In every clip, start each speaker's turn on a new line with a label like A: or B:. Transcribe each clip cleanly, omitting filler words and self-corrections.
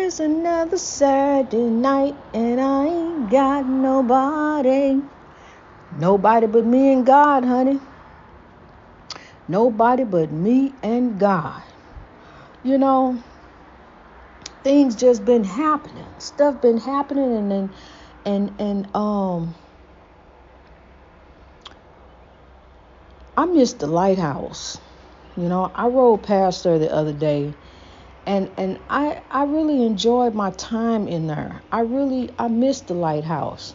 A: It's another Saturday night and I ain't got nobody. Nobody but me and God, honey. Nobody but me and God. You know, things just been happening. Stuff been happening and I missed the lighthouse. You know, I rode past there the other day and I really enjoyed my time in there. I missed the lighthouse.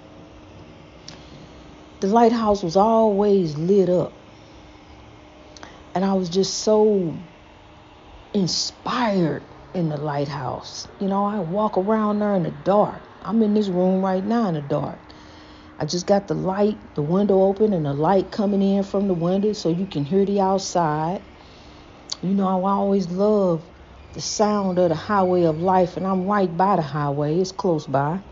A: The lighthouse was always lit up. And I was just so inspired in the lighthouse. You know, I walk around there in the dark. I'm in this room right now in the dark. I just got the light, the window open, and the light coming in from the window so you can hear the outside. You know, I always love the sound of the highway of life, and I'm right by the highway. It's close by.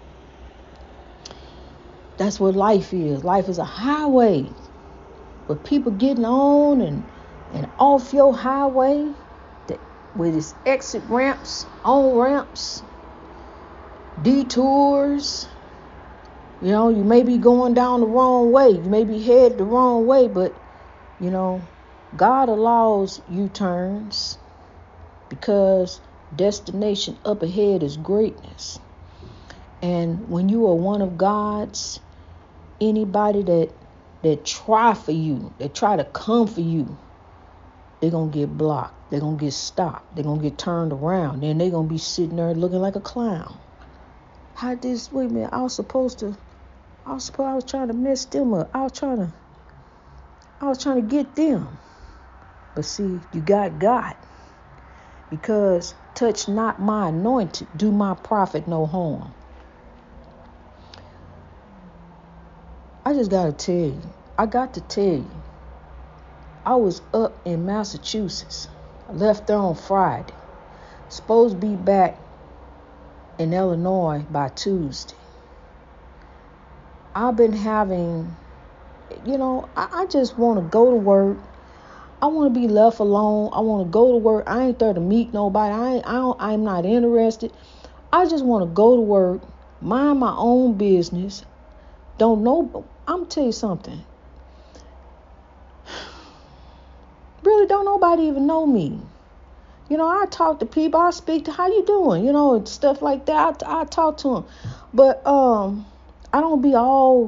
A: That's what life is. Life is a highway with people getting on and off your highway with its exit ramps, on ramps, detours. You know, you may be going down the wrong way. You may be headed the wrong way, but, you know, God allows U-turns because destination up ahead is greatness. And when you are one of God's, anybody that try for you, that try to come for you, they're going to get blocked. They're going to get stopped. They're going to get turned around. Then they're going to be sitting there looking like a clown. Wait a minute, I was trying to mess them up. I was trying to get them. But see, you got God. Because touch not my anointed, do my prophet no harm. I just got to tell you, I was up in Massachusetts. I left there on Friday. Supposed to be back in Illinois by Tuesday. I've been having, I just want to go to work. I want to be left alone. I want to go to work. I ain't there to meet nobody. I'm not interested. I just want to go to work, mind my own business. I'm going to tell you something. Really don't nobody even know me. You know, I talk to people. I speak to, how you doing? You know, and stuff like that. I talk to them. But I don't be all,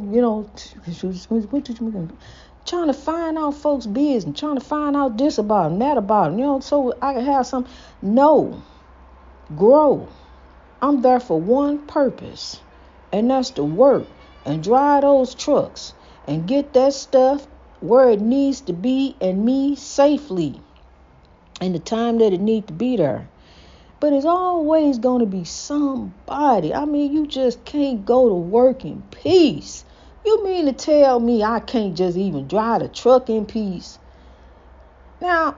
A: trying to find out folks' business, trying to find out this about them, that about them, so I can have some. No. Grow. I'm there for one purpose, and that's to work and drive those trucks and get that stuff where it needs to be and me safely in the time that it needs to be there. But it's always going to be somebody. I mean, you just can't go to work in peace. You mean to tell me I can't just even drive the truck in peace? Now,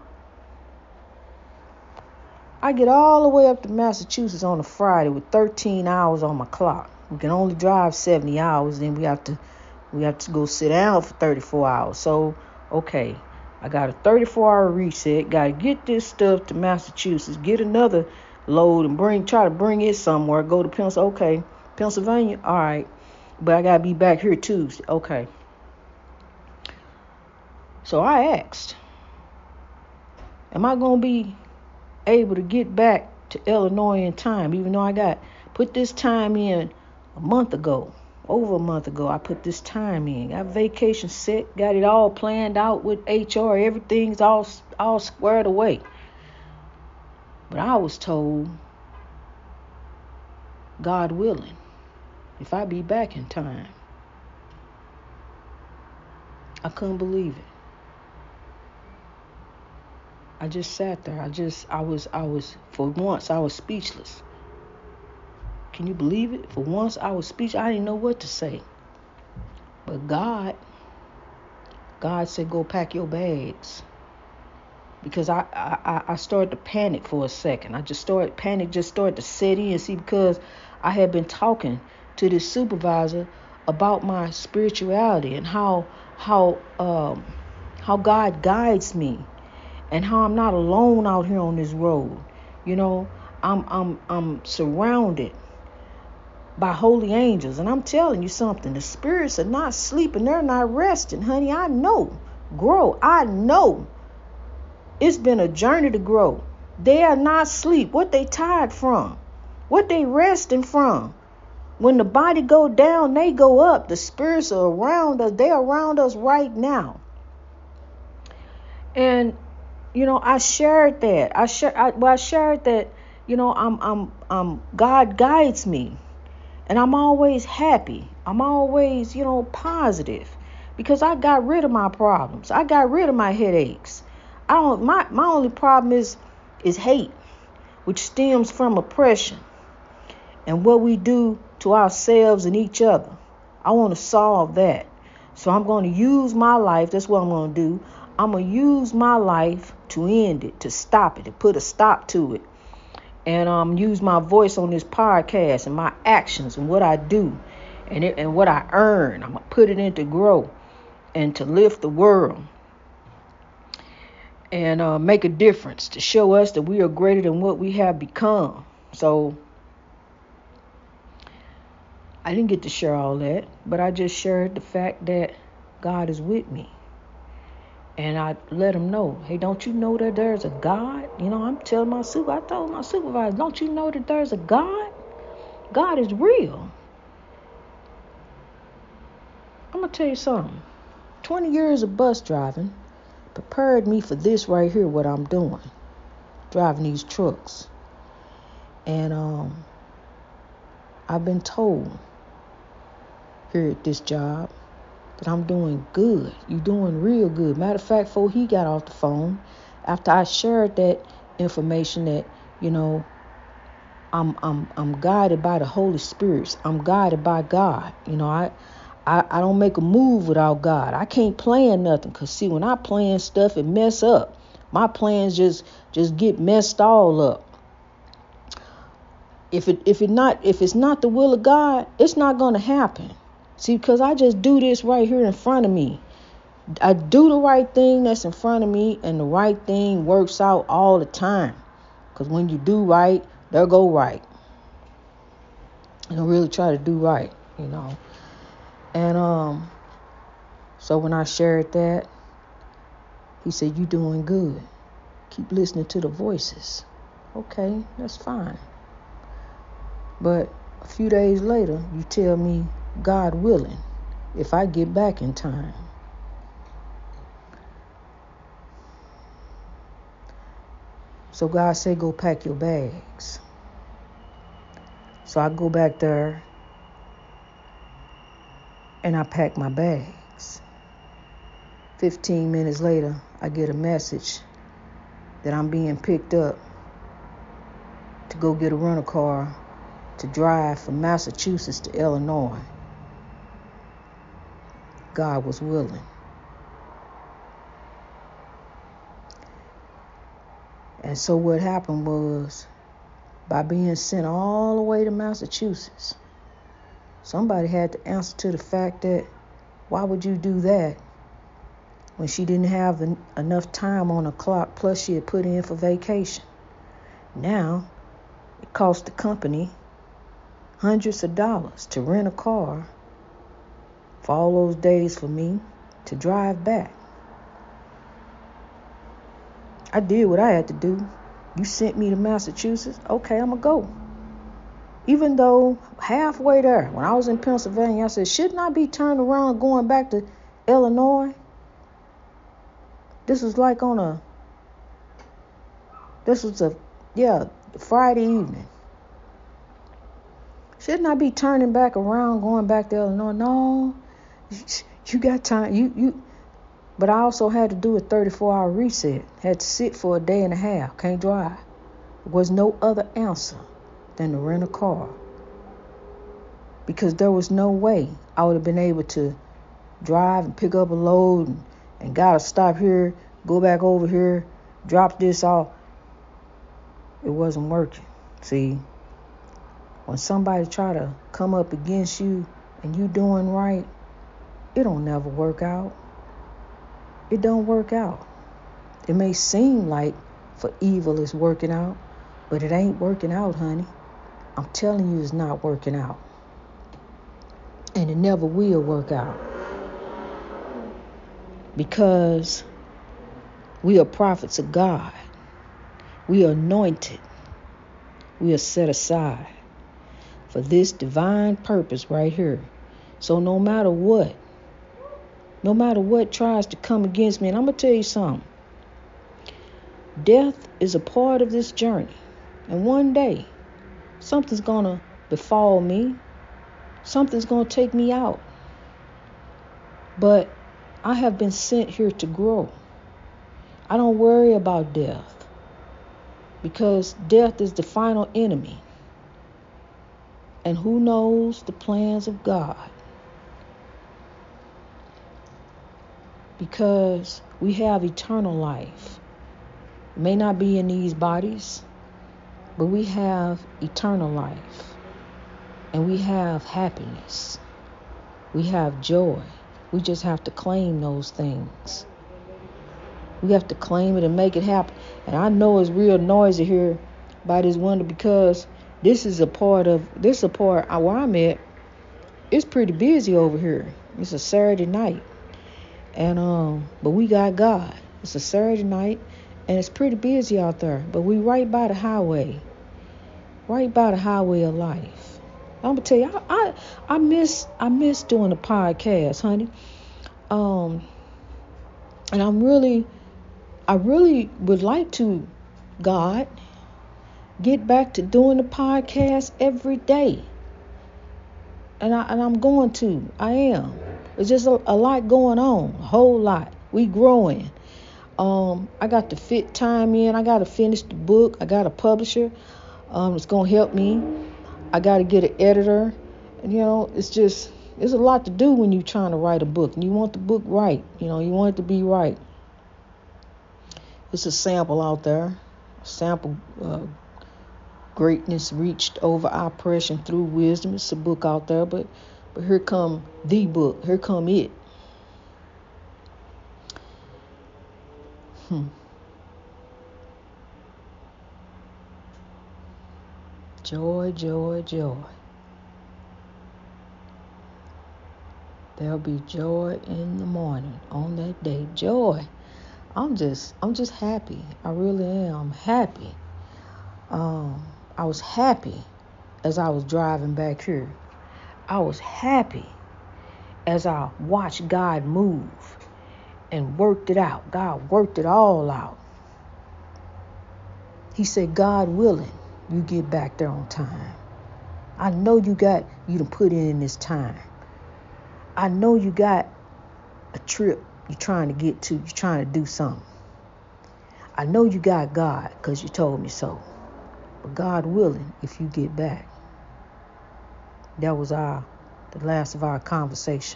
A: I get all the way up to Massachusetts on a Friday with 13 hours on my clock. We can only drive 70 hours, then we have to go sit down for 34 hours. So, okay, I got a 34-hour reset. Got to get this stuff to Massachusetts, get another load and try to bring it somewhere. Go to Pennsylvania. Okay, Pennsylvania. All right, but I got to be back here Tuesday. Okay. So I asked, am I going to be able to get back to Illinois in time, even though I put this time in over a month ago. I put this time in, got vacation set, got it all planned out with HR. Everything's all squared away. But I was told, God willing, if I be back in time. I couldn't believe it. I just sat there. For once, I was speechless. Can you believe it? For once, I was speechless. I didn't know what to say. But God said, go pack your bags. Because I started to panic for a second. Panic just started to set in. See, because I had been talking to this supervisor about my spirituality and how God guides me. And how I'm not alone out here on this road. You know, I'm surrounded by holy angels. And I'm telling you something, the spirits are not sleeping, they're not resting, honey. I know. Grow. I know. It's been a journey to grow. They are not asleep. What they tired from? What they resting from? When the body go down, they go up. The spirits are around us. They're around us right now. And I shared that. I shared that. I'm God guides me, and I'm always happy. I'm always positive, because I got rid of my problems. I got rid of my headaches. My only problem is hate, which stems from oppression and what we do to ourselves and each other. I want to solve that. So I'm going to use my life. That's what I'm going to do. I'm going to use my life to end it, to stop it, to put a stop to it. And use my voice on this podcast and my actions and what I do and what I earn. I'm going to put it into grow and to lift the world and make a difference, to show us that we are greater than what we have become. So I didn't get to share all that, but I just shared the fact that God is with me. And I let him know, hey, don't you know that there's a God? I'm telling I told my supervisor, don't you know that there's a God? God is real. I'm going to tell you something. 20 years of bus driving prepared me for this right here, what I'm doing, driving these trucks. And I've been told here at this job that I'm doing good. You're doing real good. Matter of fact, before he got off the phone, after I shared that information that, I'm guided by the Holy Spirit. I'm guided by God. I don't make a move without God. I can't plan nothing, because see, when I plan stuff, it mess up. My plans just get messed all up. If it's not the will of God, it's not going to happen. See, because I just do this right here in front of me. I do the right thing that's in front of me, and the right thing works out all the time. Because when you do right, they'll go right. And I really try to do right, And so when I shared that, he said, you doing good. Keep listening to the voices. Okay, that's fine. But a few days later, you tell me, God willing, if I get back in time. So God said, go pack your bags. So I go back there and I pack my bags. 15 minutes later, I get a message that I'm being picked up to go get a rental car to drive from Massachusetts to Illinois. God was willing. And so what happened was, by being sent all the way to Massachusetts, somebody had to answer to the fact that, why would you do that when she didn't have enough time on the clock, plus she had put in for vacation? Now, it cost the company hundreds of dollars to rent a car for all those days for me to drive back. I did what I had to do. You sent me to Massachusetts. Okay, I'm going to go. Even though halfway there, when I was in Pennsylvania, I said, shouldn't I be turned around going back to Illinois? This was Friday evening. Shouldn't I be turning back around, going back to Illinois? No, you got time. But I also had to do a 34-hour reset. Had to sit for a day and a half. Can't drive. There was no other answer than to rent a car. Because there was no way I would have been able to drive and pick up a load and gotta stop here, go back over here, drop this off. It wasn't working. See, when somebody try to come up against you and you doing right, it don't never work out. It don't work out. It may seem like for evil it's working out, But it ain't working out, honey. I'm telling you, it's not working out. And it never will work out. Because we are prophets of God. We are anointed. We are set aside for this divine purpose right here. So no matter what tries to come against me, and I'm going to tell you something. Death is a part of this journey. And one day, something's going to befall me. Something's going to take me out. But I have been sent here to grow. I don't worry about death. Because death is the final enemy. And who knows the plans of God? Because we have eternal life. It may not be in these bodies, but we have eternal life. And we have happiness. We have joy. We just have to claim those things. We have to claim it and make it happen. And I know it's real noisy here by this window because this is a part where I'm at. It's pretty busy over here. It's a Saturday night. And but we got God. It's a Saturday night and it's pretty busy out there. But we right by the highway. Right by the highway of life. I'm gonna tell you, I miss doing the podcast, honey. And I really would like to, God, get back to doing the podcast every day. And I'm going to. I am. There's just a lot going on. A whole lot. We growing. I got to fit time in. I got to finish the book. I got a publisher. It's going to help me. I got to get an editor. And, it's a lot to do when you're trying to write a book. And you want the book right. You want it to be right. It's a sample out there. A sample greatness reached over oppression through wisdom. It's a book out there. But here come the book. Here come it. Joy, joy, joy. There'll be joy in the morning on that day. Joy. I'm just happy. I really am. I'm happy. I was happy as I was driving back here. I was happy as I watched God move and worked it out. God worked it all out. He said, God willing, you get back there on time. I know you done put in this time. I know you got a trip you're trying to get to. You're trying to do something. I know you got God because you told me so. But God willing, if you get back. That was the last of our conversation.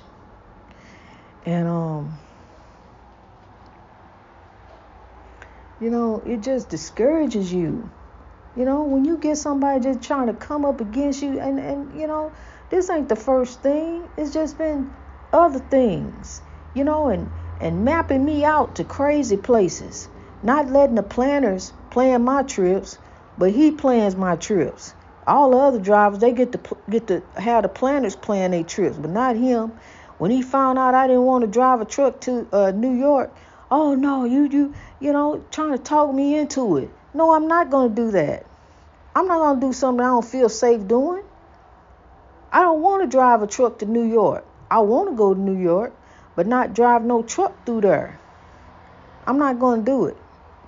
A: And, it just discourages you. When you get somebody just trying to come up against you and this ain't the first thing. It's just been other things, and mapping me out to crazy places. Not letting the planners plan my trips, but he plans my trips. All the other drivers, they get to have the planners plan their trips, but not him. When he found out I didn't want to drive a truck to New York, oh no, you trying to talk me into it. No, I'm not going to do that. I'm not going to do something I don't feel safe doing. I don't want to drive a truck to New York. I want to go to New York, but not drive no truck through there. I'm not going to do it.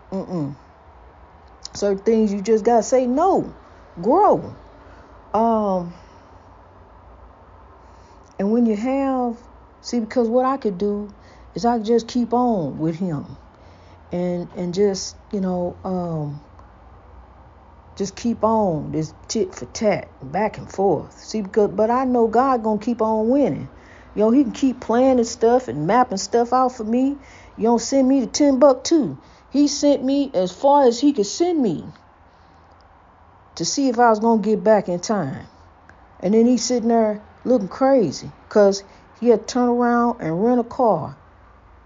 A: Certain things you just got to say no. Grow. And when you because what I could do is I could just keep on with him and just, just keep on this tit for tat, back and forth. But I know God gonna keep on winning. He can keep planning stuff and mapping stuff out for me. Send me to Timbuktu. He sent me as far as he could send me to see if I was gonna get back in time. And then he's sitting there looking crazy because he had to turn around and rent a car.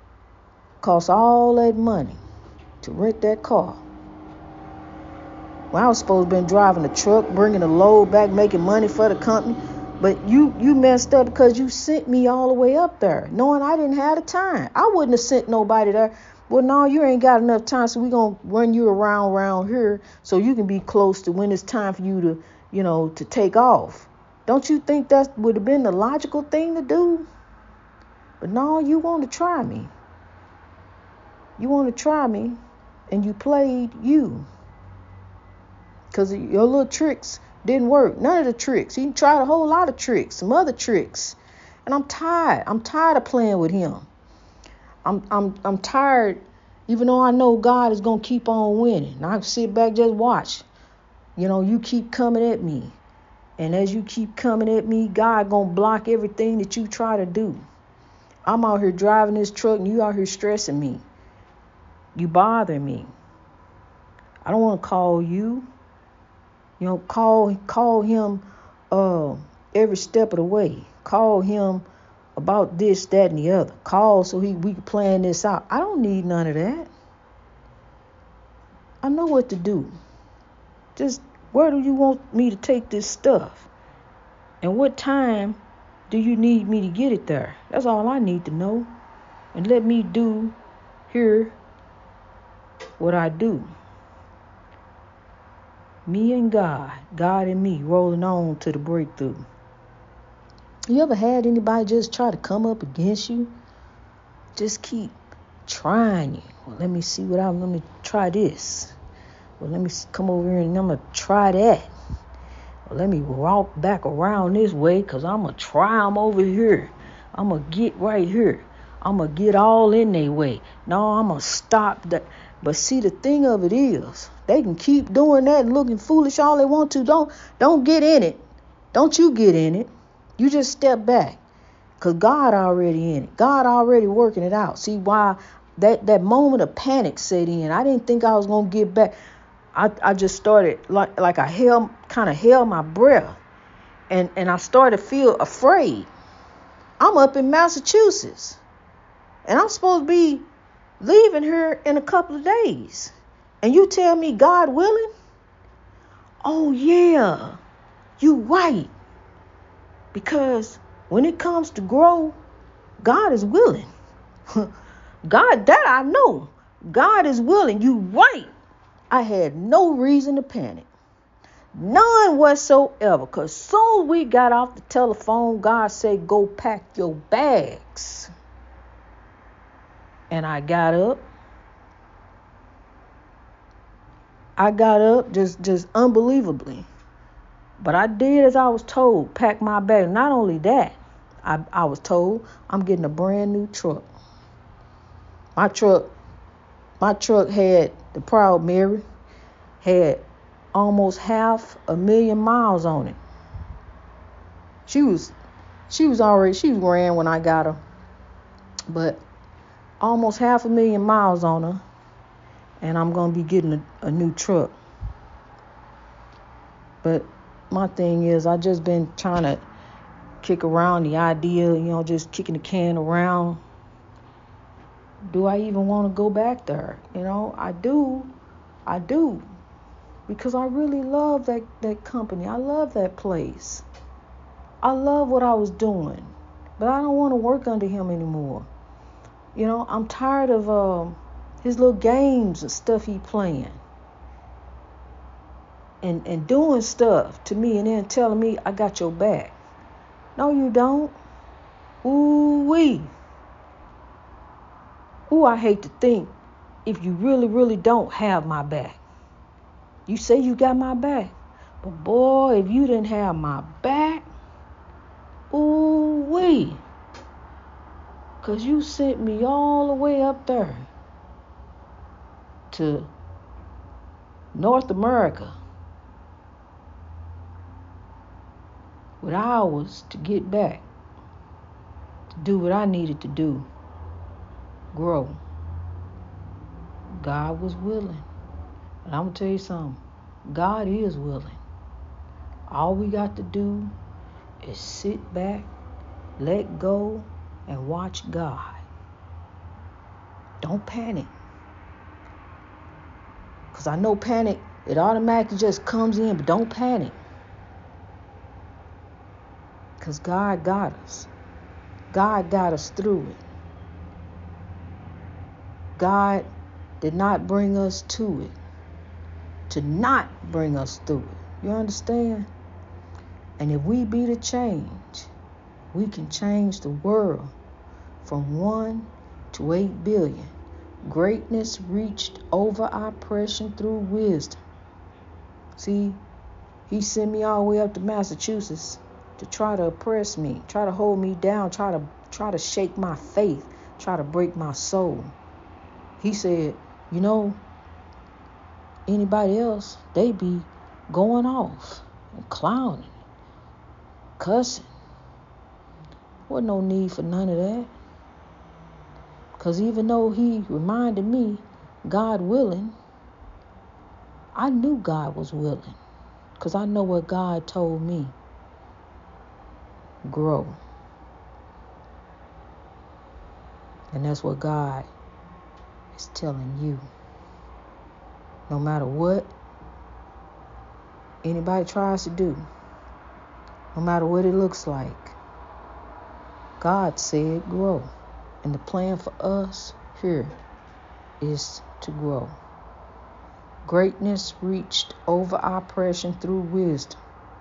A: Cost all that money to rent that car. When I was supposed to been driving a truck, bringing a load back, making money for the company. But you messed up because you sent me all the way up there, knowing I didn't have the time. I wouldn't have sent nobody there. Well, no, you ain't got enough time, so we're going to run you around here so you can be close to when it's time for you to, to take off. Don't you think that would have been the logical thing to do? But no, you want to try me. You want to try me, and you played you. Because your little tricks didn't work. None of the tricks. He tried a whole lot of tricks, some other tricks. And I'm tired. I'm tired of playing with him. I'm tired, even though I know God is going to keep on winning. And I can sit back, just watch. You keep coming at me. And as you keep coming at me, God going to block everything that you try to do. I'm out here driving this truck and you out here stressing me. You bother me. I don't want to call you. Call him every step of the way. Call him about this, that, and the other. Call so we can plan this out. I don't need none of that. I know what to do. Just where do you want me to take this stuff? And what time do you need me to get it there? That's all I need to know. And let me do here what I do. Me and God and me, rolling on to the breakthrough. You ever had anybody just try to come up against you? Just keep trying you. Well, let me try this. Well, let me come over here and I'm going to try that. Well, let me walk back around this way because I'm going to try them over here. I'm going to get right here. I'm going to get all in their way. No, I'm going to stop that. But see, the thing of it is, they can keep doing that and looking foolish all they want to. Don't get in it. Don't you get in it. You just step back. Because God already in it. God already working it out. See why that moment of panic set in. I didn't think I was going to get back. I just started like I held my breath. And I started to feel afraid. I'm up in Massachusetts. And I'm supposed to be leaving here in a couple of days. And you tell me God willing? Oh, yeah, you right. Because when it comes to grow, God is willing. God, that I know. God is willing. You right. I had no reason to panic. None whatsoever. Because soon we got off the telephone, God said, go pack your bags. And I got up. Just unbelievably. But I did as I was told, pack my bag. Not only that, I was told I'm getting a brand new truck. My truck had the Proud Mary, had almost 500,000 miles on it. She was ran when I got her, but almost 500,000 miles on her, and I'm gonna be getting a new truck. But my thing is, I just been trying to kick around the idea, just kicking the can around. Do I even want to go back there? I do, because I really love that company. I love that place. I love what I was doing, but I don't want to work under him anymore. I'm tired of his little games and stuff he playing. And doing stuff to me and then telling me I got your back. No, you don't. Ooh-wee. Ooh, I hate to think if you really, really don't have my back. You say you got my back. But boy, if you didn't have my back, ooh-wee. Because you sent me all the way up there to North America with hours to get back, to do what I needed to do, grow. God was willing. And I'm going to tell you something. God is willing. All we got to do is sit back, let go, and watch God. Don't panic. Because I know panic It automatically just comes in, but don't panic. Because God got us. God got us through it. God did not bring us to it to not bring us through it. You understand? And if we be the change, we can change the world from 1 to 8 billion. Greatness reached over oppression through wisdom. See, he sent me all the way up to Massachusetts to try to oppress me, try to hold me down, try to shake my faith, try to break my soul. He said, you know, anybody else, they be going off and clowning, cussing. Wasn't no need for none of that. Because even though he reminded me, God willing, I knew God was willing. Because I know what God told me. Grow. And that's what God is telling you. No matter what anybody tries to do, no matter what it looks like, God said grow. And the plan for us here is to grow. Greatness reached over oppression through wisdom.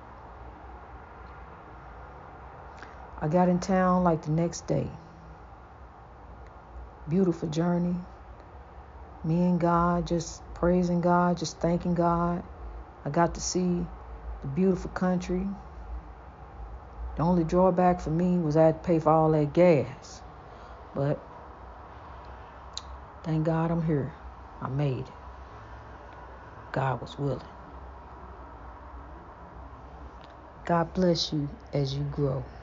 A: I got in town like the next day. Beautiful journey. Me and God, just praising God, just thanking God. I got to see the beautiful country. The only drawback for me was I had to pay for all that gas. But thank God I'm here. I made it. God was willing. God bless you as you grow.